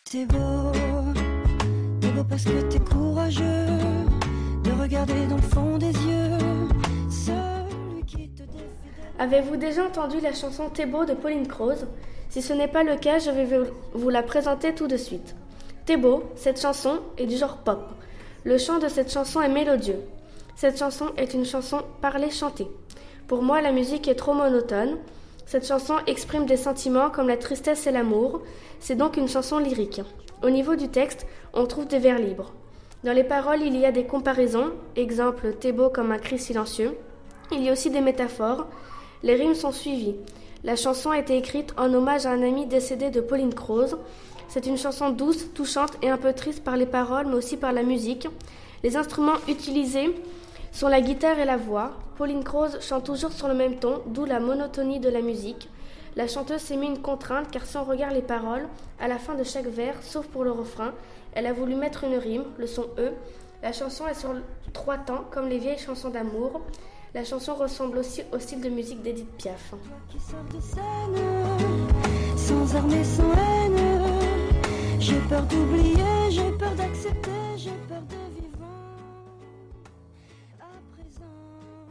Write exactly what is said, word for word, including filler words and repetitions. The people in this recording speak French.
T'es beau, t'es beau parce que t'es courageux de regarder dans le fond des yeux celui qui te défie. Avez-vous déjà entendu la chanson T'es beau de Pauline Croze? Si ce n'est pas le cas, je vais vous la présenter tout de suite. T'es beau, cette chanson est du genre pop. Le chant de cette chanson est mélodieux. Cette chanson est une chanson parlée-chantée. Pour moi, la musique est trop monotone. Cette chanson exprime des sentiments comme la tristesse et l'amour. C'est donc une chanson lyrique. Au niveau du texte, on trouve des vers libres. Dans les paroles, il y a des comparaisons. Exemple, t'es beau comme un cri silencieux. Il y a aussi des métaphores. Les rimes sont suivies. La chanson a été écrite en hommage à un ami décédé de Pauline Croze. C'est une chanson douce, touchante et un peu triste par les paroles, mais aussi par la musique. Les instruments utilisés sont la guitare et la voix. Pauline Croze chante toujours sur le même ton, d'où la monotonie de la musique. La chanteuse s'est mis une contrainte, car si on regarde les paroles, à la fin de chaque vers, sauf pour le refrain, elle a voulu mettre une rime, le son E. La chanson est sur trois temps, comme les vieilles chansons d'amour. La chanson ressemble aussi au style de musique d'Edith Piaf. Qui sort de scène, sans armes et sans haine. J'ai peur d'oublier, j'ai peur d'accepter, j'ai peur de